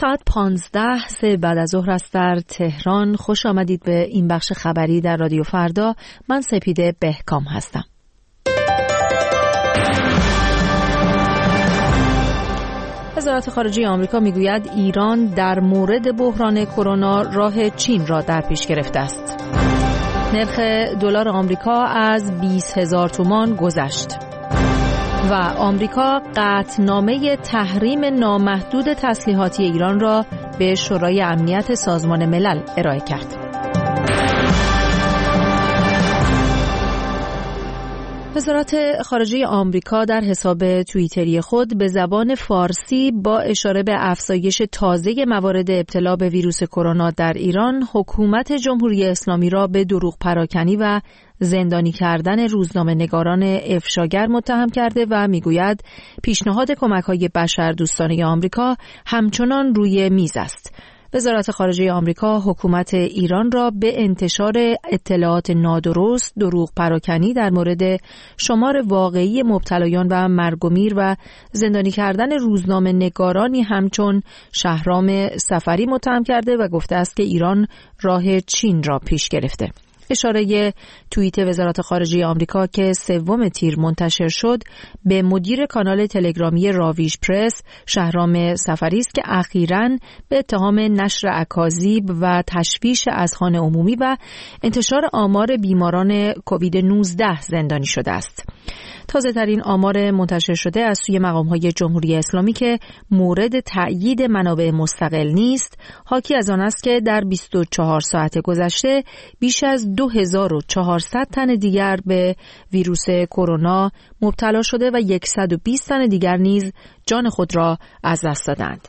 ساعت 15 بعد از ظهر است در تهران. خوش آمدید به این بخش خبری در رادیو فردا. من سپیده بهکام هستم. وزارت خارجه آمریکا میگوید ایران در مورد بحران کرونا راه چین را در پیش گرفته است. نرخ دلار آمریکا از 20,000 تومان گذشت و آمریکا قطعنامه تحریم نامحدود تسلیحاتی ایران را به شورای امنیت سازمان ملل ارائه کرد. وزارت خارجه آمریکا در حساب توییتری خود به زبان فارسی با اشاره به افزایش تازه موارد ابتلا به ویروس کرونا در ایران، حکومت جمهوری اسلامی را به دروغ پراکنی و زندانی کردن روزنامه‌نگاران افشاگر متهم کرده و میگوید پیشنهاد کمک‌های بشردوستانه آمریکا همچنان روی میز است. وزارت خارجه آمریکا حکومت ایران را به انتشار اطلاعات نادرست، دروغ پراکنی در مورد شمار واقعی مبتلایان و مرگ و میر و زندانی کردن روزنامه‌نگارانی همچون شهرام سفری متهم کرده و گفته است که ایران راه چین را پیش گرفته. اشاره توییت وزارت خارجه آمریکا که 3 تیر منتشر شد به مدیر کانال تلگرامی راویژ پرس شهرام سفری است که اخیراً به اتهام نشر اکاذیب و تشویش اذهان عمومی و انتشار آمار بیماران کووید 19 زندانی شده است. تازه ترین آمار منتشر شده از سوی مقام‌های جمهوری اسلامی که مورد تأیید منابع مستقل نیست، حاکی از آن است که در 24 ساعت گذشته بیش از 2400 تن دیگر به ویروس کرونا مبتلا شده و 120 تن دیگر نیز جان خود را از دست دادند.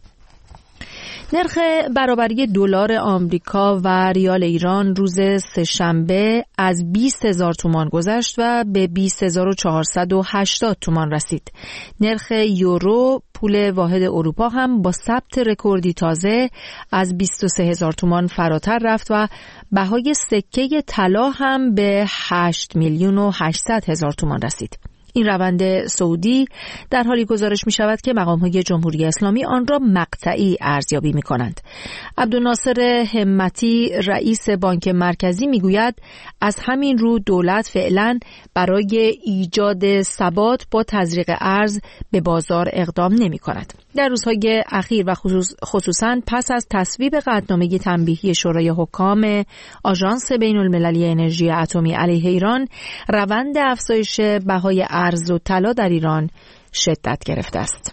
نرخ برابری دلار آمریکا و ریال ایران روز سه‌شنبه از 20,000 تومان گذشت و به 20,480 تومان رسید. نرخ یورو، پول واحد اروپا، هم با ثبت رکوردی تازه از 23,000 تومان فراتر رفت و بهای سکه طلا هم به 8,800,000 تومان رسید. این روند سعودی در حالی گزارش می شود که مقام‌های جمهوری اسلامی آن را مقطعی ارزیابی می کنند. عبدالناصر همتی رئیس بانک مرکزی می گوید از همین رو دولت فعلا برای ایجاد ثبات با تزریق ارز به بازار اقدام نمی کند. در روزهای اخیر و خصوصاً پس از تصویب قطعنامه تنبیهی شورای حکام آژانس بین‌المللی انرژی اتمی علیه ایران، روند افزایش بهای ارز و طلا در ایران شدت گرفته است.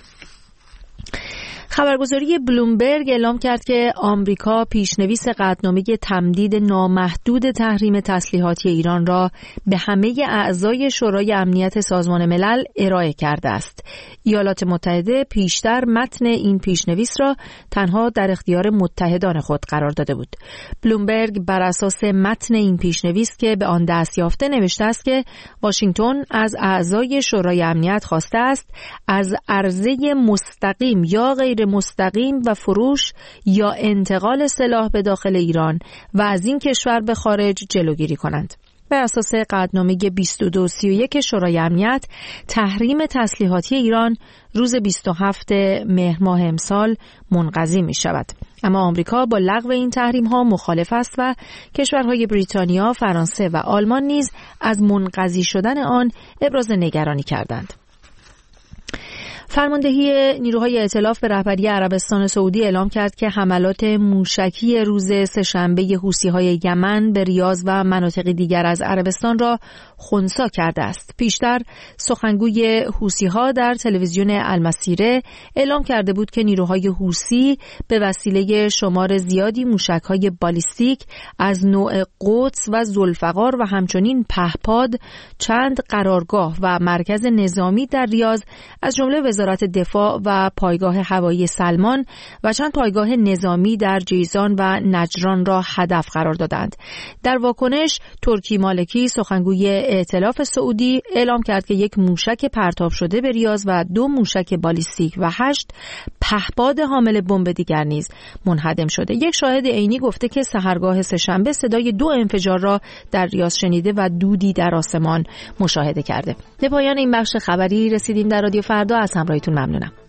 خبرگزاری بلومبرگ اعلام کرد که آمریکا پیشنویس قطعنامه تمدید نامحدود تحریم تسلیحاتی ایران را به همه اعضای شورای امنیت سازمان ملل ارائه کرده است. ایالات متحده پیشتر متن این پیشنویس را تنها در اختیار متحدان خود قرار داده بود. بلومبرگ بر اساس متن این پیشنویس که به آن دست یافته نوشته است که واشنگتن از اعضای شورای امنیت خواسته است از عرضه مستقیم یا غیر مستقیم و فروش یا انتقال سلاح به داخل ایران و از این کشور به خارج جلوگیری کنند. بر اساس قطعنامه 2231 شورای امنیت، تحریم تسلیحاتی ایران روز 27 مهر ماه امسال منقضی می شود. اما آمریکا با لغو این تحریم ها مخالف است و کشورهای بریتانیا، فرانسه و آلمان نیز از منقضی شدن آن ابراز نگرانی کردند. فرماندهی نیروهای ائتلاف به رهبری عربستان سعودی اعلام کرد که حملات موشکی روز سه‌شنبه حوثی‌های یمن به ریاض و مناطق دیگر از عربستان را خنثی کرده است. پیشتر سخنگوی حوثی‌ها در تلویزیون المسیره اعلام کرده بود که نیروهای حوثی به وسیله شمار زیادی موشک‌های بالیستیک از نوع قدس و ذوالفقار و همچنین پهپاد چند قرارگاه و مرکز نظامی در ریاض از جمله وزارت دفاع و پایگاه هوایی سلمان و چند پایگاه نظامی در جیزان و نجران را هدف قرار دادند. در واکنش ترکی مالکی سخنگوی ائتلاف سعودی اعلام کرد که یک موشک پرتاب شده به ریاض و 2 موشک بالیستیک و 8 پهپاد حامل بمب دیگر نیز منهدم شده. یک شاهد عینی گفته که سحرگاه سه‌شنبه صدای 2 انفجار را در ریاض شنیده و دودی در آسمان مشاهده کرده. به پایان این بخش خبری رسیدیم در رادیو فردا. از همراهیتون ممنونم.